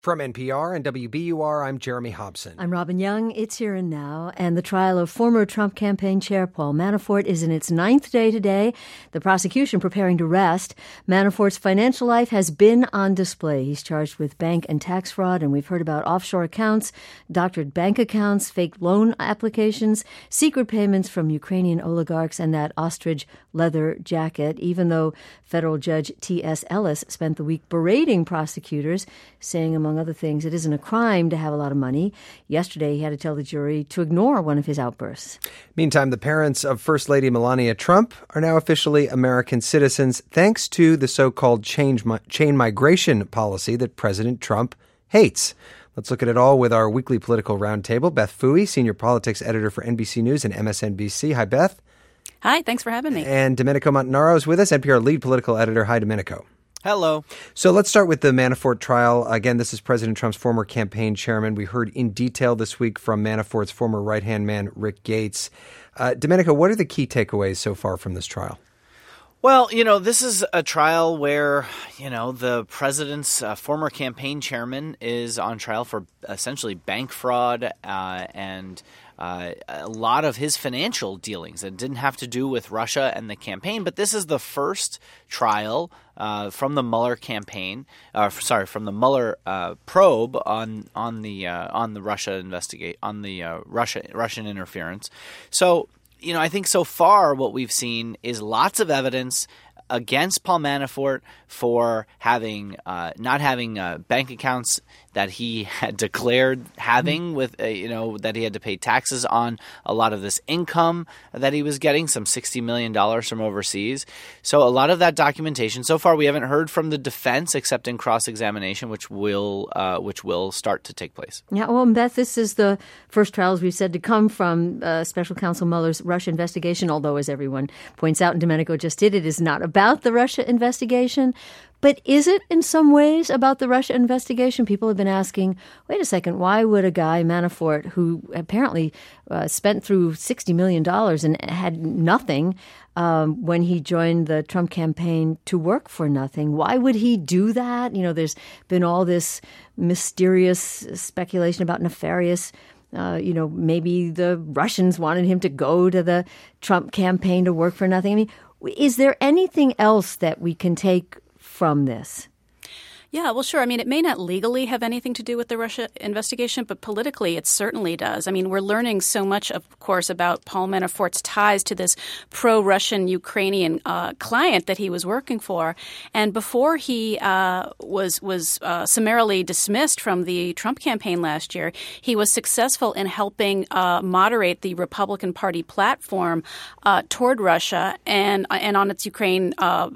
From NPR and WBUR, I'm Jeremy Hobson. I'm Robin Young. It's Here and Now, and the trial of former Trump campaign chair Paul Manafort is in its 9th day today. The prosecution preparing to rest. Manafort's financial life has been on display. He's charged with bank and tax fraud, and we've heard about offshore accounts, doctored bank accounts, fake loan applications, secret payments from Ukrainian oligarchs, and that ostrich leather jacket, even though federal judge T.S. Ellis spent the week berating prosecutors, saying, among other things, it isn't a crime to have a lot of money. Yesterday, he had to tell the jury to ignore one of his outbursts. Meantime, the parents of First Lady Melania Trump are now officially American citizens thanks to the so-called chain migration policy that President Trump hates. Let's look at it all with our weekly political roundtable. Beth Pfui, senior politics editor for NBC News and MSNBC. Hi, Beth. Hi, thanks for having me. And Domenico Montanaro is with us, NPR lead political editor. Hi, Domenico. Hello. So let's start with the Manafort trial. Again, this is President Trump's former campaign chairman. We heard in detail this week from Manafort's former right-hand man, Rick Gates. Domenico, what are the key takeaways so far from this trial? Well, this is a trial where, the president's former campaign chairman is on trial for essentially bank fraud and a lot of his financial dealings. It didn't have to do with Russia and the campaign, but this is the first trial from the Mueller campaign, from the Mueller probe on the Russia investigate on the Russian interference. So, I think so far what we've seen is lots of evidence against Paul Manafort for having not having bank accounts that he had declared having with that he had to pay taxes on a lot of this income that he was getting, some $60 million from overseas. So a lot of that documentation. So far, we haven't heard from the defense except in cross-examination, which will start to take place. Yeah, well, Beth, this is the first trial, as we've said, to come from Special Counsel Mueller's Russia investigation, although, as everyone points out, and Domenico just did, it is not about the Russia investigation. But is it in some ways about the Russia investigation? People have been asking, wait a second, why would a guy, Manafort, who apparently spent through $60 million and had nothing when he joined the Trump campaign to work for nothing, why would he do that? There's been all this mysterious speculation about nefarious maybe the Russians wanted him to go to the Trump campaign to work for nothing. I mean, is there anything else that we can take from this? Yeah, well, sure. I mean, it may not legally have anything to do with the Russia investigation, but politically it certainly does. I mean, we're learning so much, of course, about Paul Manafort's ties to this pro-Russian Ukrainian client that he was working for. And before he was summarily dismissed from the Trump campaign last year, he was successful in helping moderate the Republican Party platform toward Russia and on its Ukraine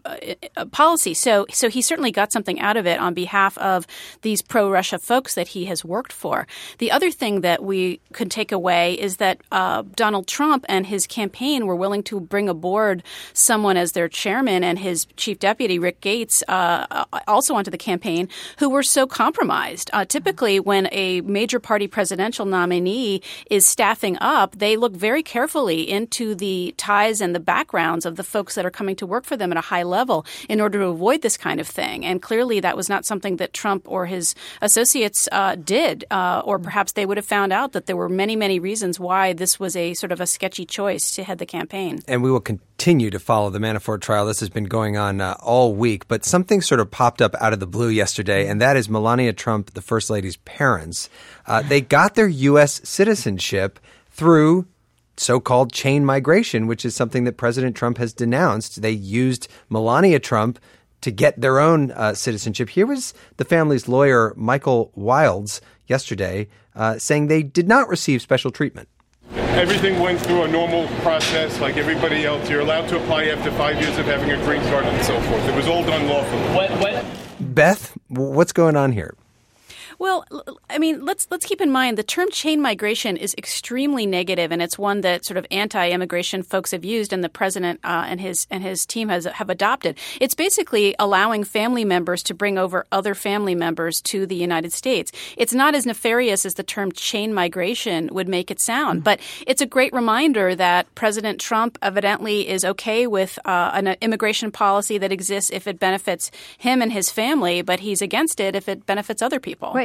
policy. So he certainly got something out of it on behalf of these pro-Russia folks that he has worked for. The other thing that we could take away is that Donald Trump and his campaign were willing to bring aboard someone as their chairman and his chief deputy, Rick Gates, also onto the campaign, who were so compromised. Typically, when a major party presidential nominee is staffing up, they look very carefully into the ties and the backgrounds of the folks that are coming to work for them at a high level in order to avoid this kind of thing. And clearly that was not something that Trump or his associates did, or perhaps they would have found out that there were many, many reasons why this was a sort of a sketchy choice to head the campaign. And we will continue to follow the Manafort trial. This has been going on all week, but something sort of popped up out of the blue yesterday, and that is Melania Trump, the First Lady's parents. They got their U.S. citizenship through so-called chain migration, which is something that President Trump has denounced. They used Melania Trump to get their own citizenship. Here was the family's lawyer, Michael Wilds, yesterday saying they did not receive special treatment. Everything went through a normal process like everybody else. You're allowed to apply after 5 years of having a green card and so forth. It was all done lawfully. Beth, what's going on here? Well, I mean, let's keep in mind the term chain migration is extremely negative, and it's one that sort of anti-immigration folks have used, and the president and his team have adopted. It's basically allowing family members to bring over other family members to the United States. It's not as nefarious as the term chain migration would make it sound, but it's a great reminder that President Trump evidently is okay with an immigration policy that exists if it benefits him and his family, but he's against it if it benefits other people. Right.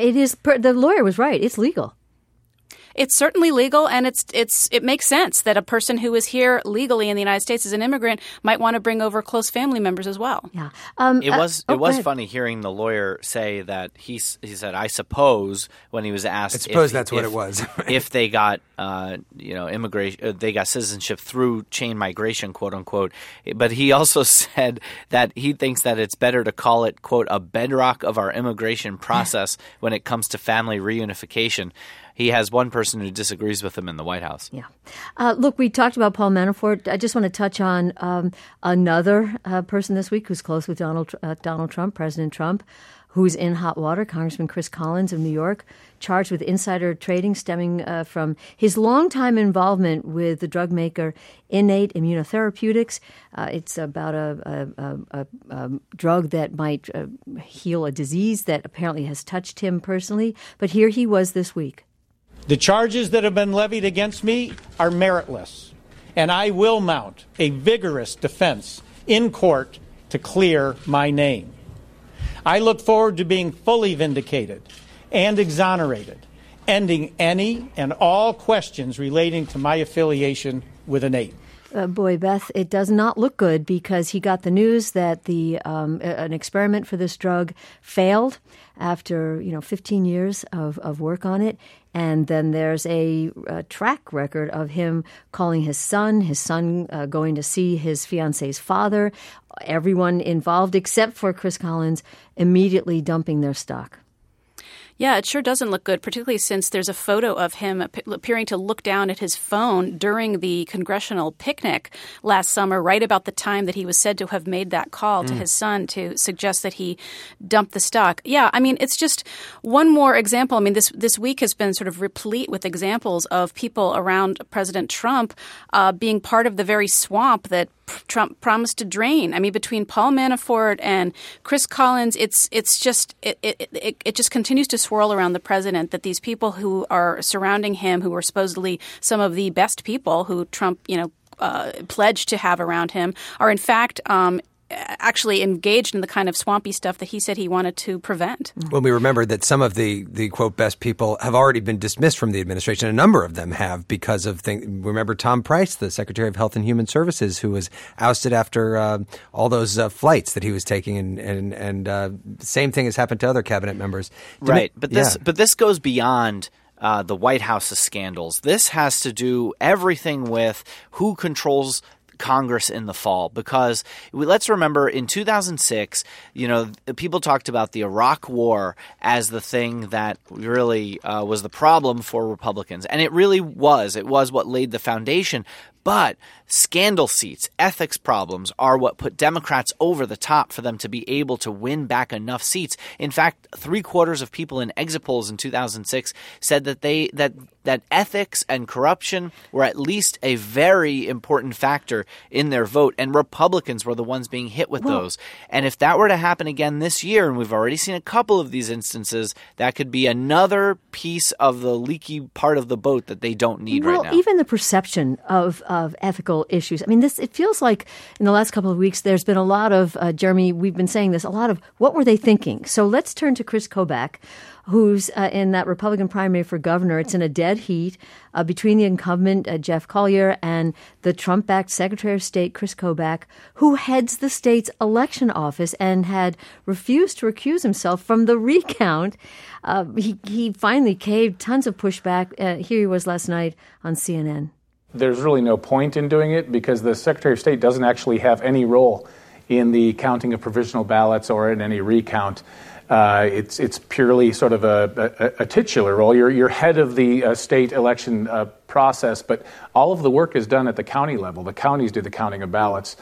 it is. The lawyer was right. It's legal. It's certainly legal, and it makes sense that a person who is here legally in the United States as an immigrant might want to bring over close family members as well. Yeah, it was funny hearing the lawyer say that he said, "I suppose," when he was asked. I suppose that's what it was. If they got immigration, they got citizenship through chain migration, quote unquote. But he also said that he thinks that it's better to call it, quote, a bedrock of our immigration process when it comes to family reunification. He has one person who disagrees with him in the White House. Yeah. Look, we talked about Paul Manafort. I just want to touch on another person this week who's close with Donald Trump, President Trump, who's in hot water, Congressman Chris Collins of New York, charged with insider trading stemming from his longtime involvement with the drug maker Innate Immunotherapeutics. It's about a drug that might heal a disease that apparently has touched him personally. But here he was this week. The charges that have been levied against me are meritless, and I will mount a vigorous defense in court to clear my name. I look forward to being fully vindicated and exonerated, ending any and all questions relating to my affiliation with Innate. Boy, Beth, it does not look good because he got the news that an experiment for this drug failed after 15 years of work on it. And then there's a track record of him calling his son going to see his fiance's father, everyone involved except for Chris Collins immediately dumping their stock. Yeah, it sure doesn't look good, particularly since there's a photo of him appearing to look down at his phone during the congressional picnic last summer, right about the time that he was said to have made that call to his son to suggest that he dump the stock. Yeah, I mean, it's just one more example. I mean, this week has been sort of replete with examples of people around President Trump being part of the very swamp that Trump promised to drain. I mean, between Paul Manafort and Chris Collins, it just continues to swirl around the president that these people who are surrounding him, who are supposedly some of the best people who Trump, pledged to have around him, are in fact actually engaged in the kind of swampy stuff that he said he wanted to prevent. Well, we remember that some of the quote, best people have already been dismissed from the administration. A number of them have because of things. Remember Tom Price, the Secretary of Health and Human Services, who was ousted after all those flights that he was taking. And same thing has happened to other cabinet members. Right. But this goes beyond the White House's scandals. This has to do everything with who controls Congress in the fall, because let's remember in 2006, people talked about the Iraq War as the thing that really was the problem for Republicans. And it really was. It was what laid the foundation. But scandal seats, ethics problems are what put Democrats over the top for them to be able to win back enough seats. In fact, 3/4 of people in exit polls in 2006 said that that ethics and corruption were at least a very important factor in their vote, and Republicans were the ones being hit with those. And if that were to happen again this year, and we've already seen a couple of these instances, that could be another piece of the leaky part of the boat that they don't need right now. Even the perception of ethical issues. I mean, it feels like in the last couple of weeks there's been a lot of, Jeremy, we've been saying this, a lot of what were they thinking? So let's turn to Chris Kobach, who's in that Republican primary for governor. It's in a dead heat between the incumbent, Jeff Colyer, and the Trump-backed Secretary of State, Chris Kobach, who heads the state's election office and had refused to recuse himself from the recount. He finally caved, tons of pushback. Here he was last night on CNN. There's really no point in doing it because the Secretary of State doesn't actually have any role in the counting of provisional ballots or in any recount. It's purely sort of a titular role. You're head of the state election process, but all of the work is done at the county level. The counties do the counting of ballots.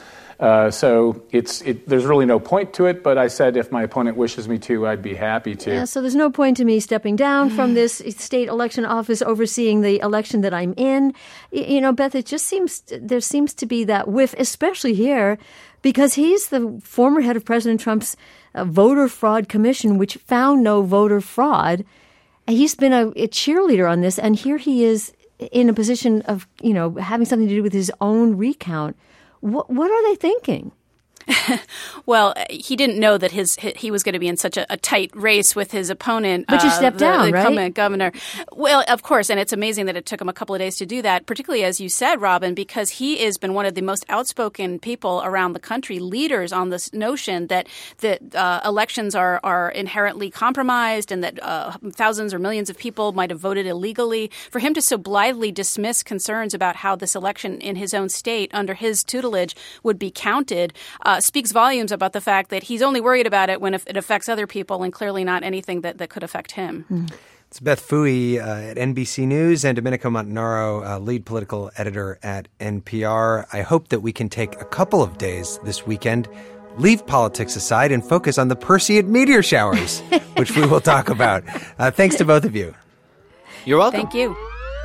So there's really no point to it, but I said if my opponent wishes me to, I'd be happy to. Yeah, so there's no point to me stepping down from this state election office overseeing the election that I'm in. Beth, it just there seems to be that whiff, especially here, because he's the former head of President Trump's voter fraud commission, which found no voter fraud. And he's been a cheerleader on this, and here he is in a position of, having something to do with his own recount. What are they thinking? Well, he didn't know that he was going to be in such a tight race with his opponent. But you stepped down, the right? incumbent governor. Well, of course, and it's amazing that it took him a couple of days to do that, particularly, as you said, Robin, because he has been one of the most outspoken people around the country, leaders on this notion that elections are inherently compromised and that thousands or millions of people might have voted illegally. For him to so blithely dismiss concerns about how this election in his own state under his tutelage would be counted speaks volumes about the fact that he's only worried about it when it affects other people and clearly not anything that could affect him. Mm. It's Beth Fooey at NBC News and Domenico Montanaro, lead political editor at NPR. I hope that we can take a couple of days this weekend, leave politics aside, and focus on the Perseid meteor showers, which we will talk about. Thanks to both of you. You're welcome. Thank you.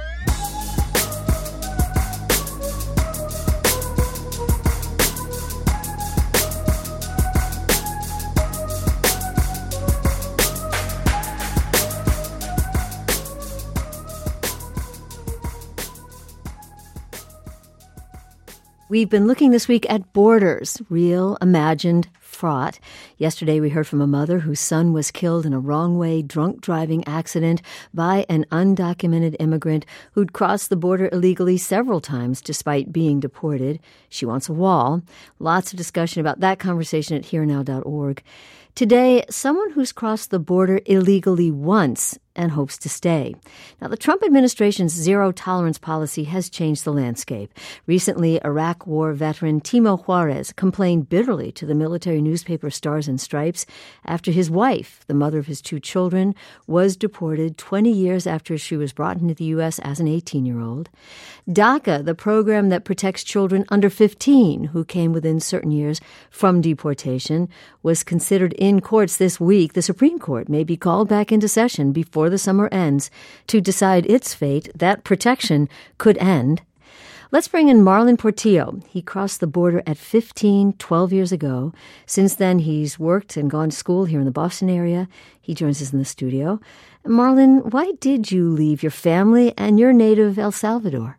We've been looking this week at borders, real, imagined, fraught. Yesterday, we heard from a mother whose son was killed in a wrong-way drunk driving accident by an undocumented immigrant who'd crossed the border illegally several times despite being deported. She wants a wall. Lots of discussion about that conversation at herenow.org. Today, someone who's crossed the border illegally once and hopes to stay. Now, the Trump administration's zero-tolerance policy has changed the landscape. Recently, Iraq War veteran Timo Juarez complained bitterly to the military newspaper Stars and Stripes after his wife, the mother of his 2 children, was deported 20 years after she was brought into the U.S. as an 18-year-old. DACA, the program that protects children under 15 who came within certain years from deportation, was considered in courts this week. The Supreme Court may be called back into session before the summer ends to decide its fate. That protection could end. Let's bring in Marlon Portillo. He crossed the border at 12 years ago. Since then, he's worked and gone to school here in the Boston area. He joins us in the studio. Marlon, why did you leave your family and your native El Salvador?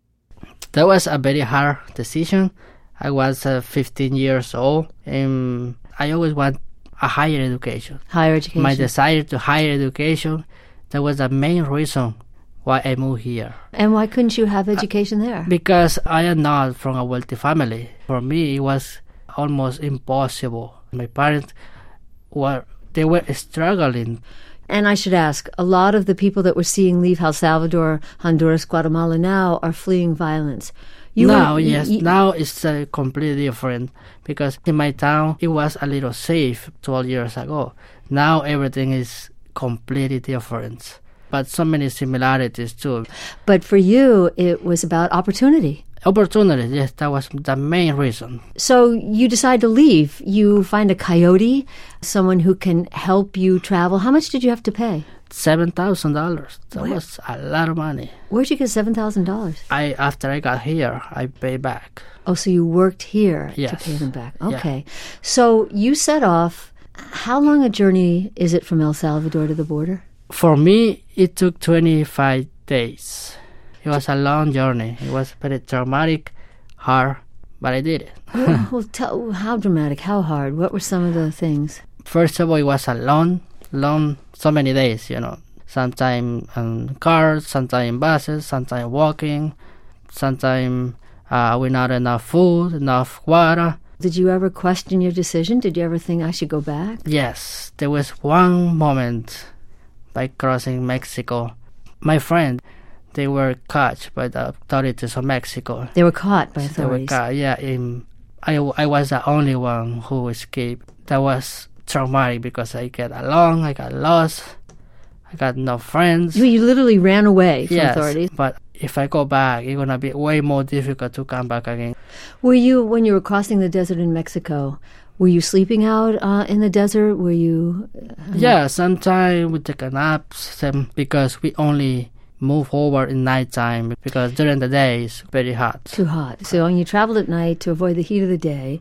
That was a very hard decision. I was 15 years old, and I always want a higher education. Higher education. My desire to higher education, that was the main reason why I moved here. And why couldn't you have education there? Because I am not from a wealthy family. For me, it was almost impossible. My parents were struggling. And I should ask, a lot of the people that we're seeing leave El Salvador, Honduras, Guatemala now are fleeing violence. Now it's completely different, because in my town it was a little safe 12 years ago. Now everything is completely different, but so many similarities too. But for you, it was about opportunity. Opportunity, yes, that was the main reason. So you decide to leave. You find a coyote, someone who can help you travel. How much did you have to pay? $7,000. That was a lot of money. Where'd you get $7,000? After I got here, I paid back. Oh, so you worked here Yes. to pay them back. Yeah. Okay. So you set off. How long a journey is it from El Salvador to the border? For me, it took 25 days. It was a long journey. It was very traumatic, hard, but I did it. Well, tell how dramatic, how hard. What were some of the things? First of all, it was a long, so many days, Sometimes in cars, sometimes in buses, sometimes walking, sometimes with not enough food, enough water. Did you ever question your decision? Did you ever think, I should go back? Yes, there was one moment by crossing Mexico. My friend, they were caught by the authorities of Mexico. They were caught by authorities. They were caught, yeah. I was the only one who escaped. That was traumatic because I got lost, I got no friends. You literally ran away from authorities. But if I go back, it's going to be way more difficult to come back again. Were you, when you were crossing the desert in Mexico, were you sleeping out in the desert? Were you... Yeah, sometimes we take naps because we only move over in nighttime because during the day it's very hot. Too hot. So when you traveled at night to avoid the heat of the day,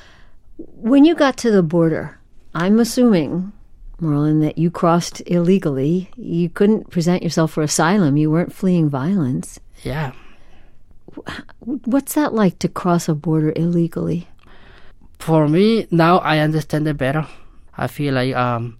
when you got to the border, I'm assuming, Marlon, that you crossed illegally. You couldn't present yourself for asylum. You weren't fleeing violence. Yeah. What's that like to cross a border illegally? For me, now I understand it better. I feel like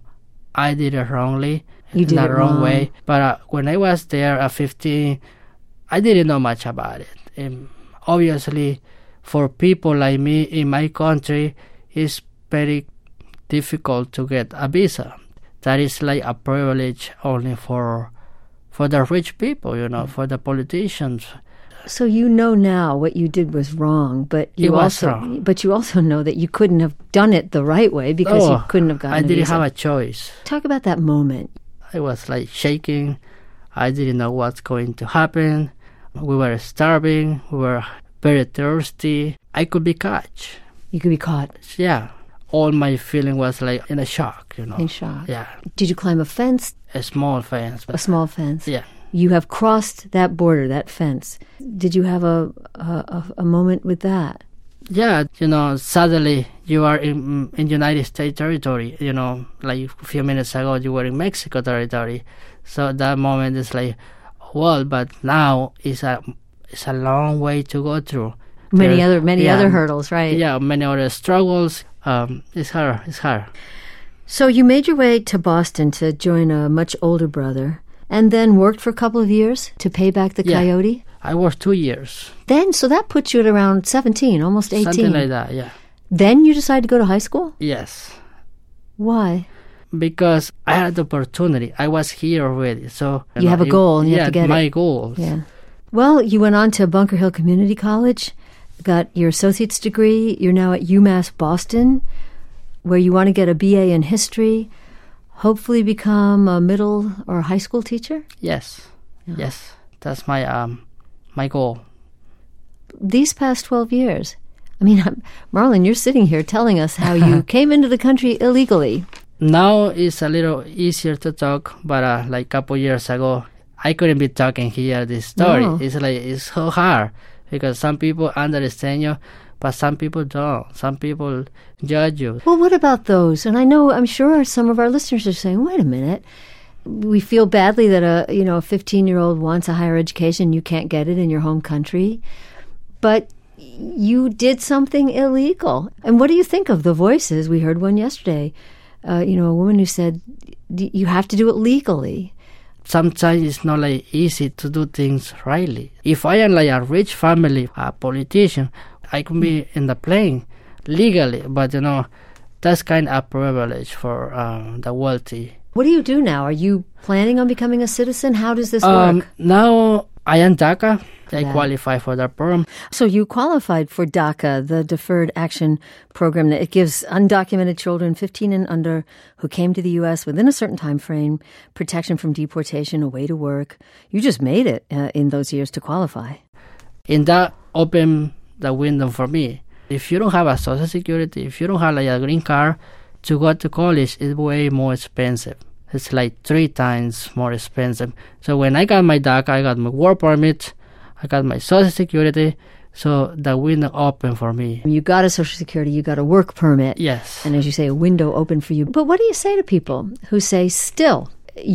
I did it wrongly. You did in it the wrong wrong. way. But when I was there at 15, I didn't know much about it. Obviously, for people like me in my country, it's very difficult to get a visa. That is like a privilege only for the rich people, for the politicians. So you know now what you did was wrong, but you also know that you couldn't have done it the right way because you couldn't have gotten I didn't a visa. have a choice. Talk about that moment. I was like shaking. I didn't know what's going to happen. We were starving. We were very thirsty. I could be caught. You could be caught. Yeah. All my feeling was like in a shock, In shock. Yeah. Did you climb a fence? A small fence. A small fence. Yeah. You have crossed that border, that fence. Did you have a moment with that? Yeah, suddenly you are in United States territory. Like a few minutes ago you were in Mexico territory. So that moment is like, well, but now it's a long way to go through. Many other hurdles, right? Yeah, many other struggles. It's hard. So you made your way to Boston to join a much older brother, and then worked for a couple of years to pay back the coyote? I worked 2 years. So that puts you at around 17, almost 18. Something like that, yeah. Then you decided to go to high school? Yes. Why? Because I had the opportunity. I was here already. So you have a goal and you have to get my goals. Yeah. Well, you went on to Bunker Hill Community College, got your associate's degree. You're now at UMass Boston, where you want to get a BA in history, hopefully become a middle or high school teacher? Yes. Yeah. Yes. That's my goal. These past 12 years, Marlon, you're sitting here telling us how you came into the country illegally. Now it's a little easier to talk, but like a couple years ago, I couldn't be talking here this story. No. It's so hard because some people understand you, but some people don't. Some people judge you. Well, what about those? And I'm sure some of our listeners are saying, wait a minute. We feel badly that a 15-year-old wants a higher education. You can't get it in your home country. But you did something illegal. And what do you think of the voices? We heard one yesterday. A woman who said, you have to do it legally. Sometimes it's not easy to do things rightly. If I am a rich family, a politician, I can be in the plane legally. But, that's kind of a privilege for the wealthy. What do you do now? Are you planning on becoming a citizen? How does this work? Now I am DACA. I qualify for that program. So you qualified for DACA, the Deferred Action Program. That it gives undocumented children 15 and under who came to the U.S. within a certain time frame protection from deportation, a way to work. You just made it in those years to qualify. And that opened the window for me. If you don't have a Social Security, if you don't have a green card, to go to college is way more expensive. It's 3 times more expensive. So when I got my DACA, I got my work permit, I got my Social Security, so the window opened for me. You got a Social Security, you got a work permit. Yes. And as you say, a window opened for you. But what do you say to people who say, still,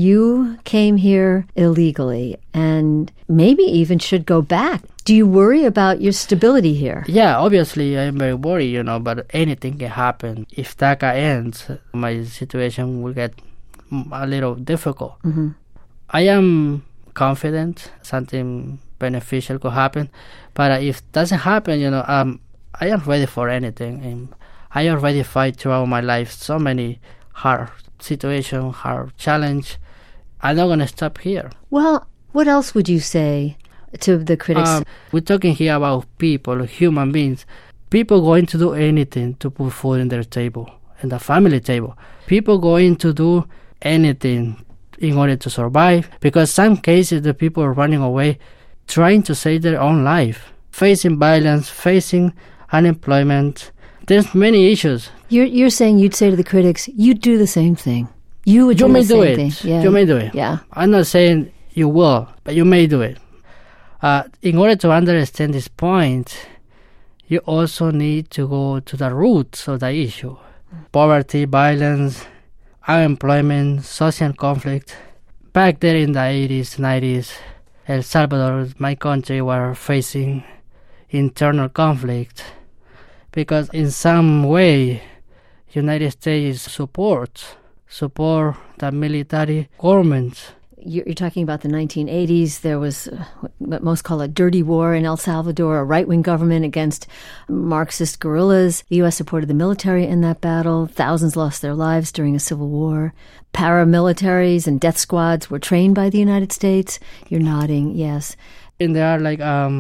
you came here illegally and maybe even should go back? Do you worry about your stability here? Yeah, obviously I'm very worried, but anything can happen. If DACA ends, my situation will get a little difficult. Mm-hmm. I am confident something beneficial could happen, but if it doesn't happen, I am ready for anything. And I already fight throughout my life so many hard situations, hard challenge. I'm not going to stop here. Well, what else would you say to the critics? We're talking here about people, human beings. People going to do anything to put food in their table, in the family table. People going to do anything in order to survive, because some cases the people are running away trying to save their own life, facing violence, facing unemployment. There's many issues. You're saying you'd say to the critics, you'd do the same thing. You would do the same thing. Yeah. You may do it. Yeah. I'm not saying you will, but you may do it. In order to understand this point, you also need to go to the roots of the issue. Poverty, violence, unemployment, social conflict. Back there in the 80s, 90s, El Salvador, my country, were facing internal conflict because in some way, United States support the military government. You're talking about the 1980s. There was what most call a dirty war in El Salvador, a right-wing government against Marxist guerrillas. The U.S. supported the military in that battle. Thousands lost their lives during a civil war. Paramilitaries and death squads were trained by the United States. You're nodding, yes. And they are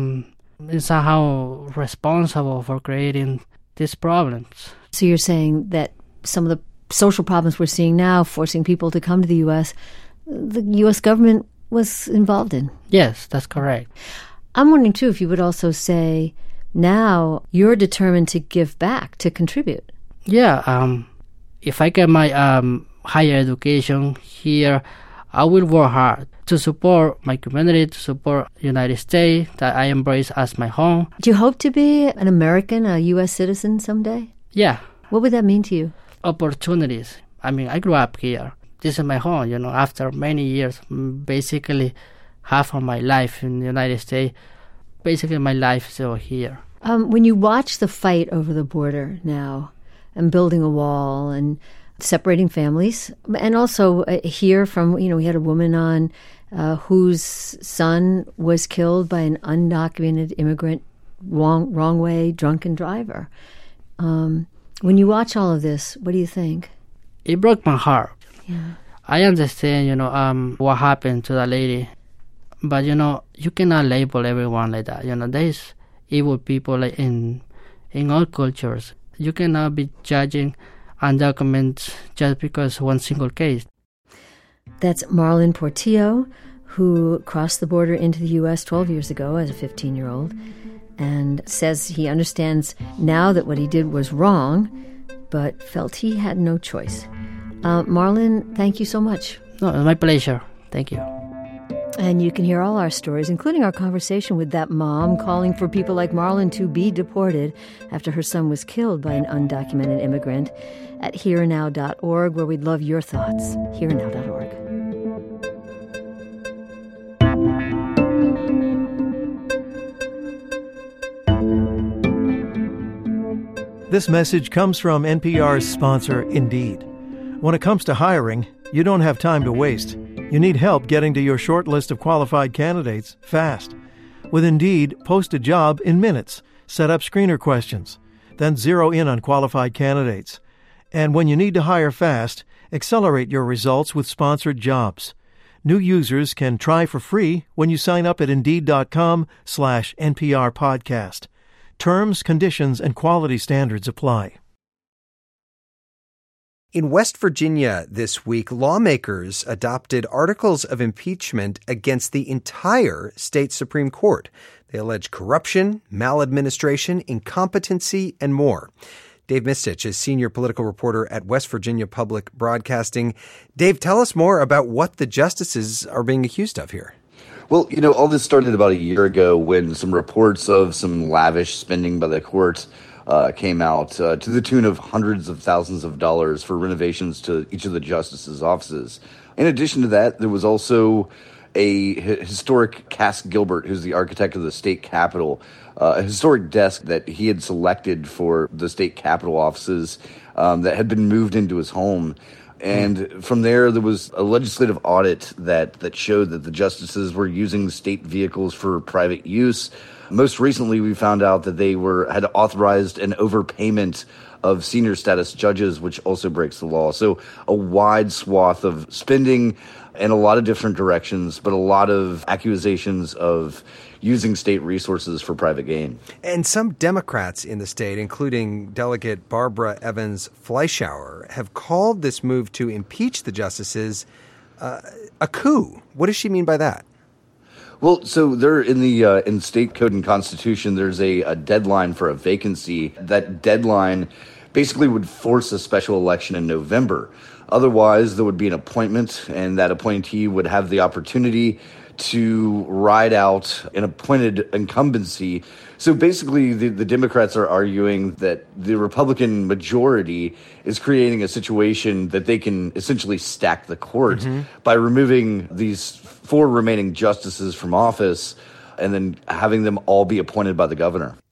somehow responsible for creating these problems. So you're saying that some of the social problems we're seeing now, forcing people to come to the U.S., the U.S. government was involved in. Yes, that's correct. I'm wondering, too, if you would also say now you're determined to give back, to contribute. Yeah, if I get my higher education here, I will work hard to support my community, to support the United States that I embrace as my home. Do you hope to be an American, a U.S. citizen someday? Yeah. What would that mean to you? Opportunities. I mean, I grew up here. This is my home, after many years, basically half of my life in the United States. Basically, my life is still here. When you watch the fight over the border now and building a wall and separating families, and also hear from, we had a woman on whose son was killed by an undocumented immigrant, wrong way, drunken driver. When you watch all of this, what do you think? It broke my heart. Yeah. I understand, what happened to that lady. But, you cannot label everyone like that. There's evil people in all cultures. You cannot be judging undocumented just because one single case. That's Marlon Portillo, who crossed the border into the U.S. 12 years ago as a 15-year-old and says he understands now that what he did was wrong, but felt he had no choice. Marlon, thank you so much. No, it's my pleasure. Thank you. And you can hear all our stories, including our conversation with that mom calling for people like Marlon to be deported after her son was killed by an undocumented immigrant, at hereandnow.org, where we'd love your thoughts. Hereandnow.org. This message comes from NPR's sponsor, Indeed. When it comes to hiring, you don't have time to waste. You need help getting to your short list of qualified candidates fast. With Indeed, post a job in minutes, set up screener questions, then zero in on qualified candidates. And when you need to hire fast, accelerate your results with sponsored jobs. New users can try for free when you sign up at Indeed.com/NPR podcast. Terms, conditions, and quality standards apply. In West Virginia this week, lawmakers adopted articles of impeachment against the entire state Supreme Court. They allege corruption, maladministration, incompetency, and more. Dave Mistich is senior political reporter at West Virginia Public Broadcasting. Dave, tell us more about what the justices are being accused of here. Well, all this started about a year ago when some reports of some lavish spending by the court came out to the tune of hundreds of thousands of dollars for renovations to each of the justices' offices. In addition to that, there was also a historic Cass Gilbert, who's the architect of the state capitol, a historic desk that he had selected for the state capitol offices that had been moved into his home. And from there was a legislative audit that showed that the justices were using state vehicles for private use. Most recently, we found out that they had authorized an overpayment of senior status judges, which also breaks the law. So a wide swath of spending in a lot of different directions, but a lot of accusations of using state resources for private gain. And some Democrats in the state, including Delegate Barbara Evans Fleischauer, have called this move to impeach the justices a coup. What does she mean by that? Well, so there in state code and constitution, there's a deadline for a vacancy. That deadline basically would force a special election in November. Otherwise, there would be an appointment, and that appointee would have the opportunity to ride out an appointed incumbency. So basically, the Democrats are arguing that the Republican majority is creating a situation that they can essentially stack the court by removing these 4 remaining justices from office and then having them all be appointed by the governor.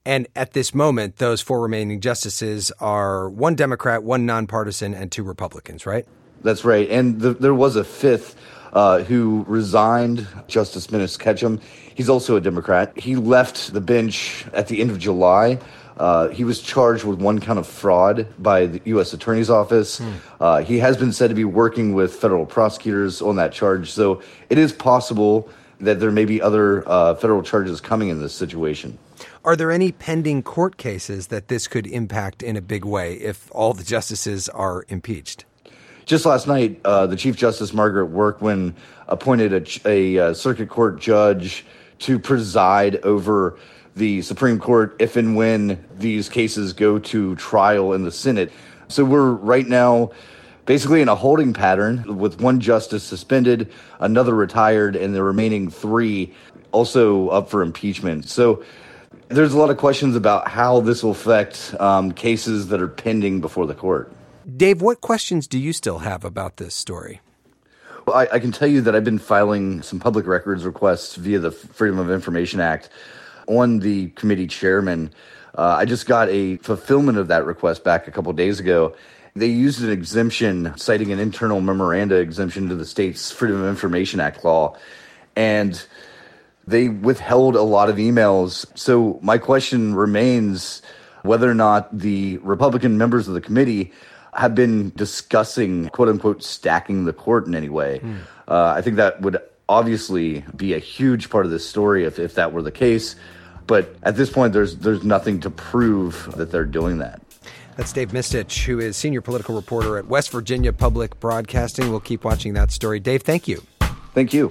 And at this moment, those 4 remaining justices are 1 Democrat, 1 nonpartisan, and 2 Republicans, right? That's right. And there was a 5th who resigned, Justice Minnis Ketchum. He's also a Democrat. He left the bench at the end of July. He was charged with 1 count of fraud by the U.S. Attorney's Office. He has been said to be working with federal prosecutors on that charge. So it is possible that there may be other federal charges coming in this situation. Are there any pending court cases that this could impact in a big way if all the justices are impeached? Just last night, the Chief Justice Margaret Workman appointed a circuit court judge to preside over the Supreme Court if and when these cases go to trial in the Senate. So we're right now basically in a holding pattern with 1 justice suspended, another retired, and the remaining 3 also up for impeachment. So there's a lot of questions about how this will affect cases that are pending before the court. Dave, what questions do you still have about this story? Well, I can tell you that I've been filing some public records requests via the Freedom of Information Act on the committee chairman. I just got a fulfillment of that request back a couple of days ago. They used an exemption, citing an internal memoranda exemption to the state's Freedom of Information Act law, and they withheld a lot of emails. So my question remains whether or not the Republican members of the committee have been discussing, quote unquote, stacking the court in any way. I think that would obviously be a huge part of this story if that were the case. But at this point, there's nothing to prove that they're doing that. That's Dave Mistich, who is senior political reporter at West Virginia Public Broadcasting. We'll keep watching that story. Dave, thank you. Thank you.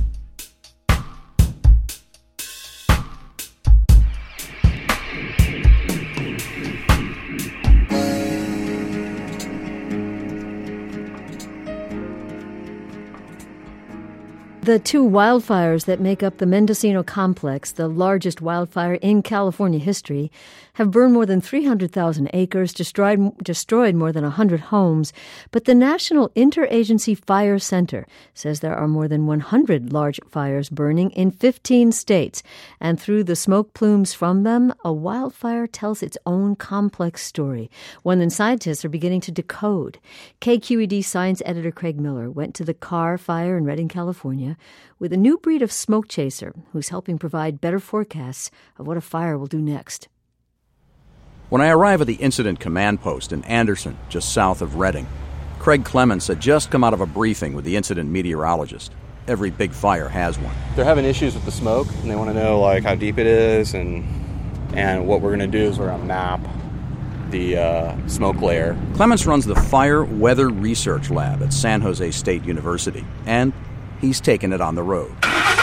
The 2 wildfires that make up the Mendocino Complex, the largest wildfire in California history, have burned more than 300,000 acres, destroyed more than 100 homes. But the National Interagency Fire Center says there are more than 100 large fires burning in 15 states. And through the smoke plumes from them, a wildfire tells its own complex story, one that scientists are beginning to decode. KQED science editor Craig Miller went to the Carr Fire in Redding, California, with a new breed of smoke chaser who's helping provide better forecasts of what a fire will do next. When I arrive at the incident command post in Anderson, just south of Redding, Craig Clements had just come out of a briefing with the incident meteorologist. Every big fire has one. They're having issues with the smoke, and they want to know how deep it is, and what we're going to do is we're going to map the smoke layer. Clements runs the Fire Weather Research Lab at San Jose State University, and he's taken it on the road.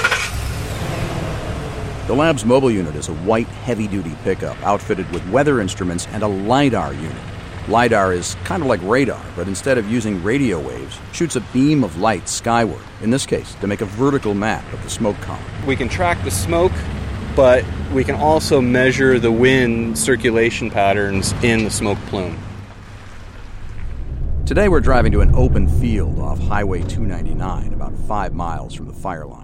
The lab's mobile unit is a white, heavy-duty pickup outfitted with weather instruments and a LiDAR unit. LiDAR is kind of like radar, but instead of using radio waves, shoots a beam of light skyward, in this case, to make a vertical map of the smoke column. We can track the smoke, but we can also measure the wind circulation patterns in the smoke plume. Today we're driving to an open field off Highway 299, about 5 miles from the fire line.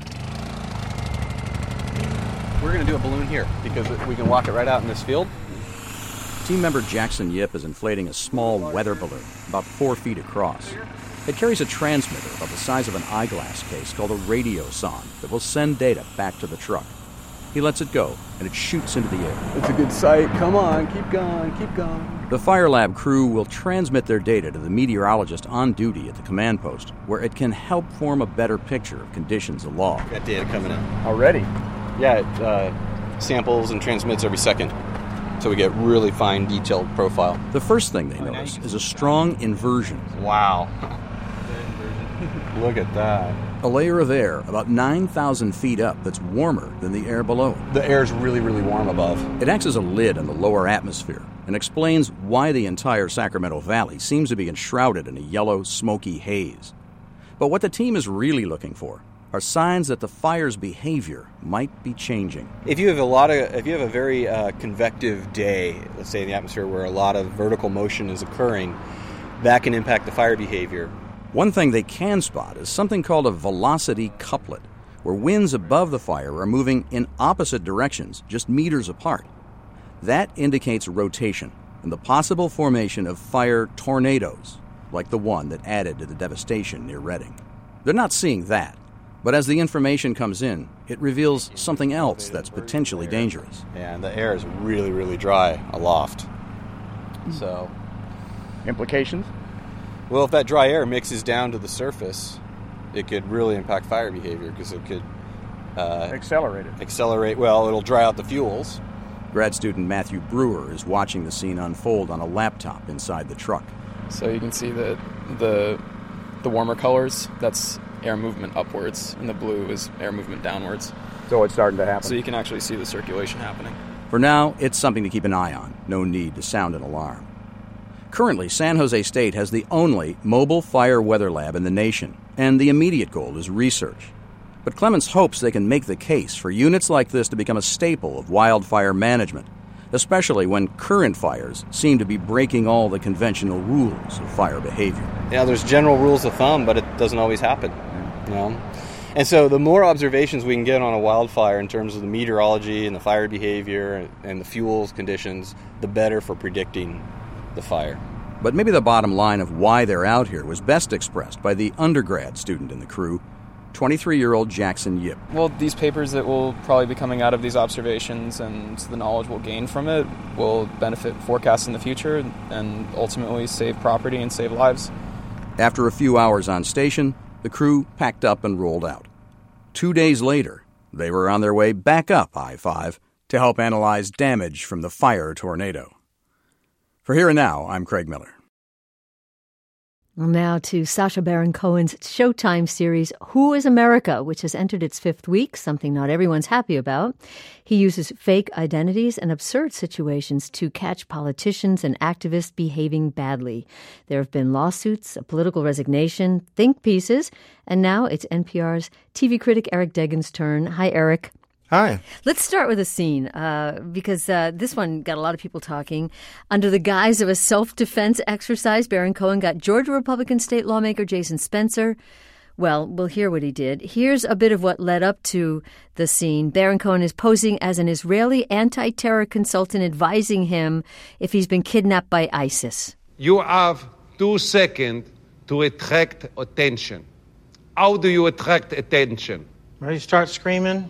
We're going to do a balloon here because we can walk it right out in this field. Team member Jackson Yip is inflating a small weather balloon about 4 feet across. It carries a transmitter about the size of an eyeglass case called a radio sonde that will send data back to the truck. He lets it go, and it shoots into the air. It's a good sight. Come on, keep going, keep going. The Fire Lab crew will transmit their data to the meteorologist on duty at the command post, where it can help form a better picture of conditions aloft. Got data coming in. Already? Yeah, it samples and transmits every second, so we get really fine, detailed profile. The first thing they notice is a strong inversion. Wow. Look at that. A layer of air about 9,000 feet up that's warmer than the air below. The air is really, really warm above. It acts as a lid on the lower atmosphere and explains why the entire Sacramento Valley seems to be enshrouded in a yellow, smoky haze. But what the team is really looking for are signs that the fire's behavior might be changing. If you have a very convective day, let's say in the atmosphere where a lot of vertical motion is occurring, that can impact the fire behavior. One thing they can spot is something called a velocity couplet, where winds above the fire are moving in opposite directions, just meters apart. That indicates rotation and the possible formation of fire tornadoes, like the one that added to the devastation near Reading. They're not seeing that, but as the information comes in, it reveals something else that's potentially dangerous. And the air is really, really dry aloft. So, implications? Well, if that dry air mixes down to the surface, it could really impact fire behavior because it could accelerate. Well, it'll dry out the fuels. Grad student Matthew Brewer is watching the scene unfold on a laptop inside the truck. So you can see that the warmer colors, that's air movement upwards, and the blue is air movement downwards. So it's starting to happen. So you can actually see the circulation happening. For now, it's something to keep an eye on. No need to sound an alarm. Currently, San Jose State has the only mobile fire weather lab in the nation, and the immediate goal is research. But Clements hopes they can make the case for units like this to become a staple of wildfire management, especially when current fires seem to be breaking all the conventional rules of fire behavior. Yeah, there's general rules of thumb, but it doesn't always happen. You know? And so the more observations we can get on a wildfire in terms of the meteorology and the fire behavior and the fuels conditions, the better for predicting the fire. But maybe the bottom line of why they're out here was best expressed by the undergrad student in the crew, 23-year-old Jackson Yip. Well, these papers that will probably be coming out of these observations and the knowledge we'll gain from it will benefit forecasts in the future and ultimately save property and save lives. After a few hours on station, the crew packed up and rolled out. 2 days later, they were on their way back up I-5 to help analyze damage from the fire tornado. For Here and Now, I'm Craig Miller. Well, now to Sacha Baron Cohen's Showtime series, Who is America?, which has entered its 5th week, something not everyone's happy about. He uses fake identities and absurd situations to catch politicians and activists behaving badly. There have been lawsuits, a political resignation, think pieces, and now it's NPR's TV critic Eric Deggans' turn. Hi, Eric. Hi. Let's start with a scene, because this one got a lot of people talking. Under the guise of a self-defense exercise, Baron Cohen got Georgia Republican state lawmaker Jason Spencer. Well, we'll hear what he did. Here's a bit of what led up to the scene. Baron Cohen is posing as an Israeli anti-terror consultant advising him if he's been kidnapped by ISIS. You have 2 seconds to attract attention. How do you attract attention? Ready to start screaming?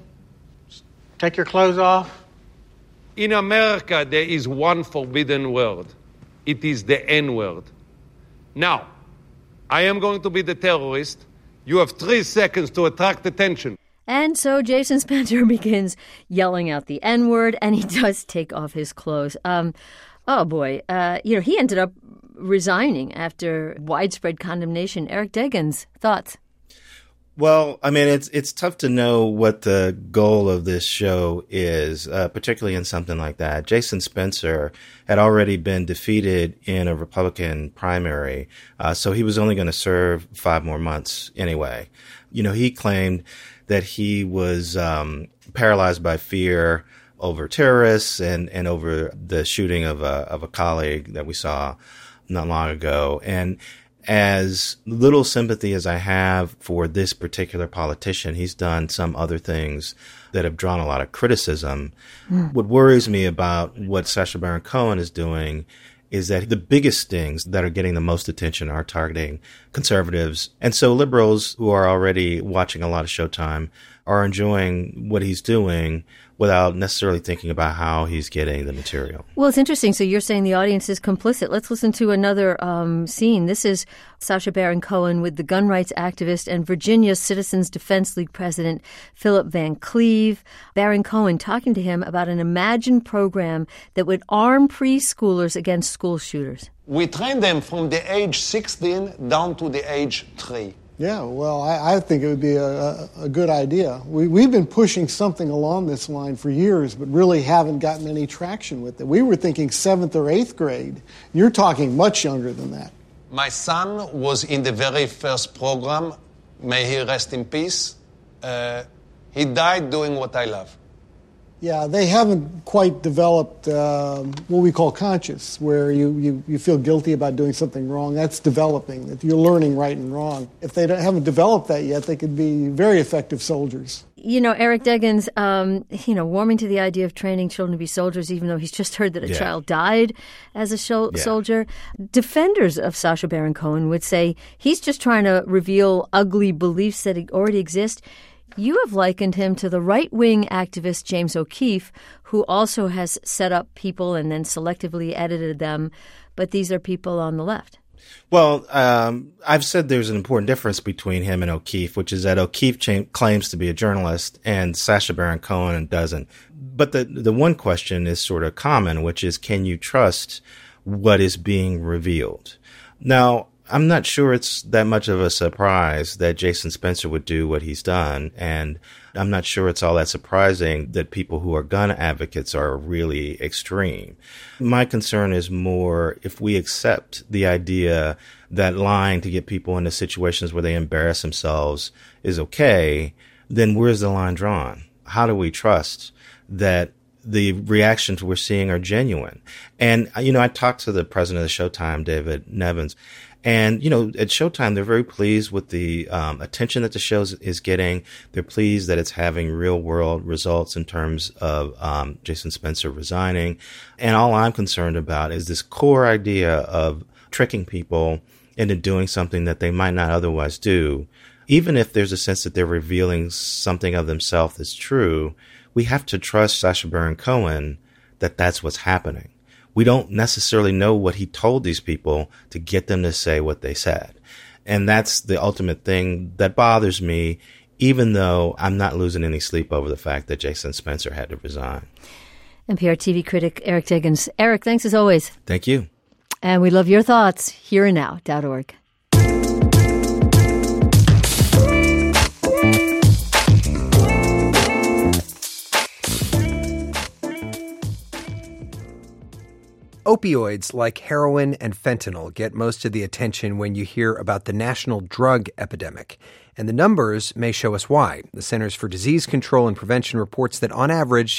Take your clothes off. In America, there is one forbidden word. It is the N-word. Now, I am going to be the terrorist. You have 3 seconds to attract attention. And so Jason Spencer begins yelling out the N-word, and he does take off his clothes. Oh, boy. He ended up resigning after widespread condemnation. Eric Deggans, thoughts? Well, I mean, it's tough to know what the goal of this show is, particularly in something like that. Jason Spencer had already been defeated in a Republican primary, so he was only going to serve 5 more months anyway. You know, he claimed that he was paralyzed by fear over terrorists and over the shooting of a colleague that we saw not long ago. And as little sympathy as I have for this particular politician, he's done some other things that have drawn a lot of criticism. What worries me about what Sacha Baron Cohen is doing is that the biggest things that are getting the most attention are targeting conservatives. And so liberals who are already watching a lot of Showtime are enjoying what he's doing without necessarily thinking about how he's getting the material. Well, it's interesting. So you're saying the audience is complicit. Let's listen to another scene. This is Sacha Baron Cohen with the gun rights activist and Virginia Citizens Defense League president Philip Van Cleve. Baron Cohen talking to him about an imagined program that would arm preschoolers against school shooters. We train them from the age 16 down to the age 3. Yeah, well, I think it would be a good idea. We've been pushing something along this line for years, but really haven't gotten any traction with it. We were thinking 7th or 8th grade. You're talking much younger than that. My son was in the very first program. May he rest in peace. He died doing what I love. Yeah, they haven't quite developed what we call conscious, where you feel guilty about doing something wrong. That's developing, that you're learning right and wrong. If they haven't developed that yet, they could be very effective soldiers. Eric Deggans, warming to the idea of training children to be soldiers, even though he's just heard that a child died as a soldier. Defenders of Sacha Baron Cohen would say he's just trying to reveal ugly beliefs that already exist. You have likened him to the right-wing activist James O'Keefe, who also has set up people and then selectively edited them, but these are people on the left. Well, I've said there's an important difference between him and O'Keefe, which is that O'Keefe claims to be a journalist and Sacha Baron Cohen doesn't. But the one question is sort of common, which is, can you trust what is being revealed? Now, I'm not sure it's that much of a surprise that Jason Spencer would do what he's done, and I'm not sure it's all that surprising that people who are gun advocates are really extreme. My concern is more if we accept the idea that lying to get people into situations where they embarrass themselves is okay, then where's the line drawn? How do we trust that the reactions we're seeing are genuine? And, I talked to the president of Showtime, David Nevins, and, at Showtime, they're very pleased with the attention that the show is getting. They're pleased that it's having real-world results in terms of Jason Spencer resigning. And all I'm concerned about is this core idea of tricking people into doing something that they might not otherwise do. Even if there's a sense that they're revealing something of themselves that's true, we have to trust Sacha Baron Cohen that that's what's happening. We don't necessarily know what he told these people to get them to say what they said. And that's the ultimate thing that bothers me, even though I'm not losing any sleep over the fact that Jason Spencer had to resign. NPR TV critic Eric Deggans. Eric, thanks as always. Thank you. And we love your thoughts. HereAndNow.org. Opioids like heroin and fentanyl get most of the attention when you hear about the national drug epidemic. And the numbers may show us why. The Centers for Disease Control and Prevention reports that on average,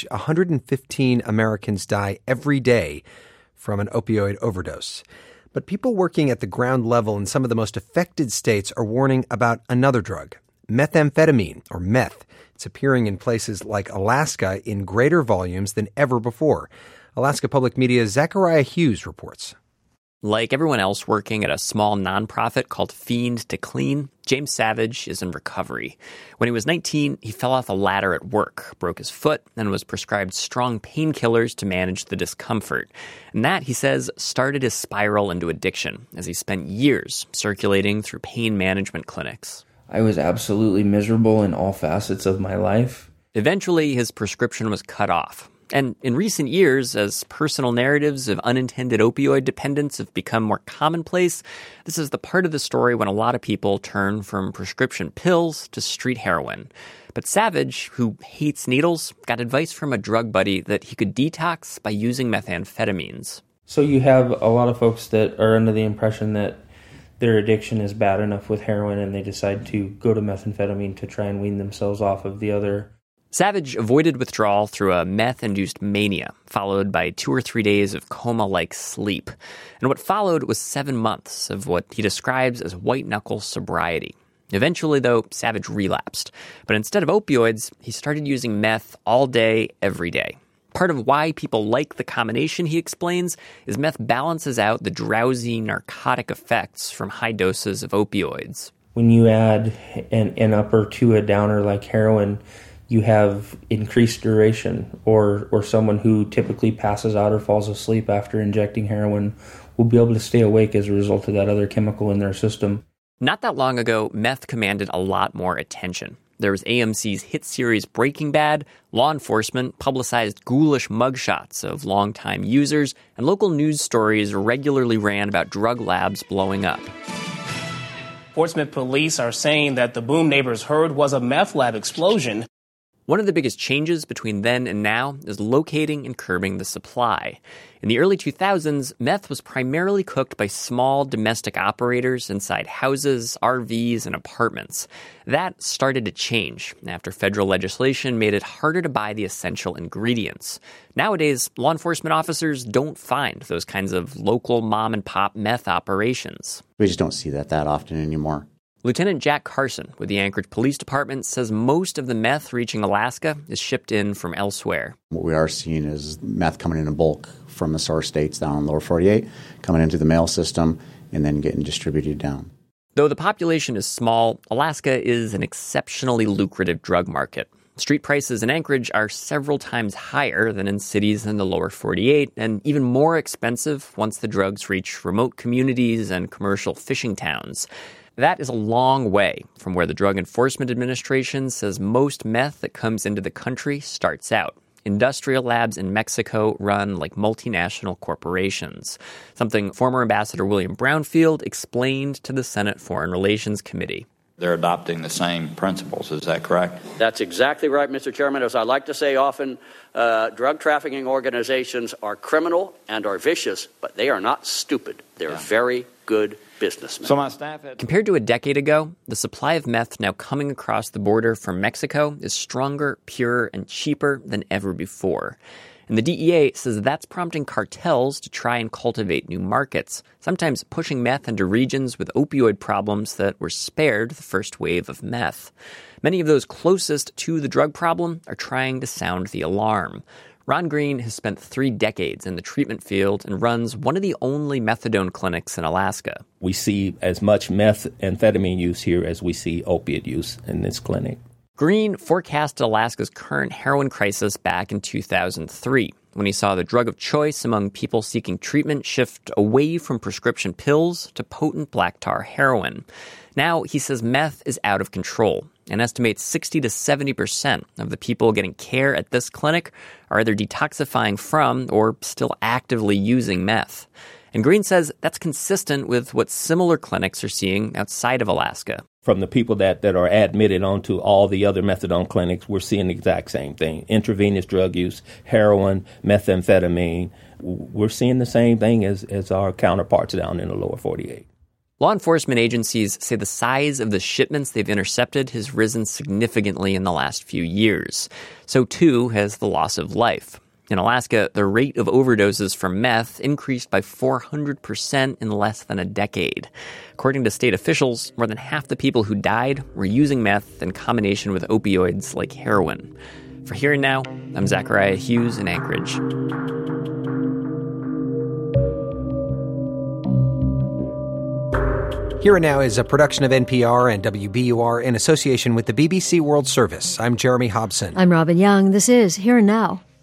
115 Americans die every day from an opioid overdose. But people working at the ground level in some of the most affected states are warning about another drug, methamphetamine, or meth. It's appearing in places like Alaska in greater volumes than ever before. Alaska Public Media's Zachariah Hughes reports. Like everyone else working at a small nonprofit called Fiend to Clean, James Savage is in recovery. When he was 19, he fell off a ladder at work, broke his foot, and was prescribed strong painkillers to manage the discomfort. And that, he says, started his spiral into addiction as he spent years circulating through pain management clinics. I was absolutely miserable in all facets of my life. Eventually, his prescription was cut off. And in recent years, as personal narratives of unintended opioid dependence have become more commonplace, this is the part of the story when a lot of people turn from prescription pills to street heroin. But Savage, who hates needles, got advice from a drug buddy that he could detox by using methamphetamines. So you have a lot of folks that are under the impression that their addiction is bad enough with heroin and they decide to go to methamphetamine to try and wean themselves off of the other. Savage avoided withdrawal through a meth-induced mania, followed by 2 or 3 days of coma-like sleep. And what followed was 7 months of what he describes as white-knuckle sobriety. Eventually, though, Savage relapsed. But instead of opioids, he started using meth all day, every day. Part of why people like the combination, he explains, is meth balances out the drowsy narcotic effects from high doses of opioids. When you add an upper to a downer like heroin, you have increased duration, or someone who typically passes out or falls asleep after injecting heroin will be able to stay awake as a result of that other chemical in their system. Not that long ago, meth commanded a lot more attention. There was AMC's hit series Breaking Bad, law enforcement publicized ghoulish mugshots of longtime users, and local news stories regularly ran about drug labs blowing up. Portsmouth police are saying that the boom neighbors heard was a meth lab explosion. One of the biggest changes between then and now is locating and curbing the supply. In the early 2000s, meth was primarily cooked by small domestic operators inside houses, RVs, and apartments. That started to change after federal legislation made it harder to buy the essential ingredients. Nowadays, law enforcement officers don't find those kinds of local mom-and-pop meth operations. We just don't see that often anymore. Lieutenant Jack Carson with the Anchorage Police Department says most of the meth reaching Alaska is shipped in from elsewhere. What we are seeing is meth coming in bulk from the source states down in the lower 48, coming into the mail system, and then getting distributed down. Though the population is small, Alaska is an exceptionally lucrative drug market. Street prices in Anchorage are several times higher than in cities in the lower 48, and even more expensive once the drugs reach remote communities and commercial fishing towns. That is a long way from where the Drug Enforcement Administration says most meth that comes into the country starts out. Industrial labs in Mexico run like multinational corporations, something former Ambassador William Brownfield explained to the Senate Foreign Relations Committee. They're adopting the same principles. Is that correct? That's exactly right, Mr. Chairman. As I like to say often, drug trafficking organizations are criminal and are vicious, but they are not stupid. They're very good businessmen. So my staff had... Compared to a decade ago, the supply of meth now coming across the border from Mexico is stronger, purer, and cheaper than ever before. And the DEA says that's prompting cartels to try and cultivate new markets, sometimes pushing meth into regions with opioid problems that were spared the first wave of meth. Many of those closest to the drug problem are trying to sound the alarm. Ron Green has spent 3 decades in the treatment field and runs one of the only methadone clinics in Alaska. We see as much methamphetamine use here as we see opiate use in this clinic. Green forecasted Alaska's current heroin crisis back in 2003, when he saw the drug of choice among people seeking treatment shift away from prescription pills to potent black tar heroin. Now, he says meth is out of control and estimates 60 to 70% of the people getting care at this clinic are either detoxifying from or still actively using meth. And Green says that's consistent with what similar clinics are seeing outside of Alaska. From the people that are admitted onto all the other methadone clinics, we're seeing the exact same thing. Intravenous drug use, heroin, methamphetamine. We're seeing the same thing as our counterparts down in the lower 48. Law enforcement agencies say the size of the shipments they've intercepted has risen significantly in the last few years. So too has the loss of life. In Alaska, the rate of overdoses from meth increased by 400% in less than a decade. According to state officials, more than half the people who died were using meth in combination with opioids like heroin. For Here and Now, I'm Zachariah Hughes in Anchorage. Here and Now is a production of NPR and WBUR in association with the BBC World Service. I'm Jeremy Hobson. I'm Robin Young. This is Here and Now.